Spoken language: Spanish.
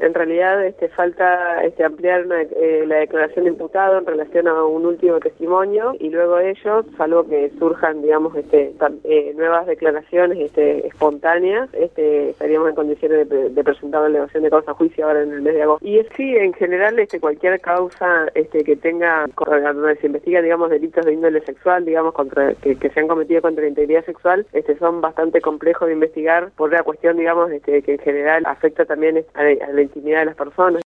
En realidad falta ampliar la declaración de imputado en relación a un último testimonio y luego de ello, salvo que surjan, digamos, nuevas declaraciones espontáneas, estaríamos en condiciones de presentar la elevación de causa a juicio ahora en el mes de agosto. Y sí, en general, cualquier causa que tenga, donde se investiga, digamos, delitos de índole sexual, digamos, que se han cometido contra la integridad sexual, son bastante complejos de investigar por la cuestión, digamos, que en general afecta también a la intimidad de las personas.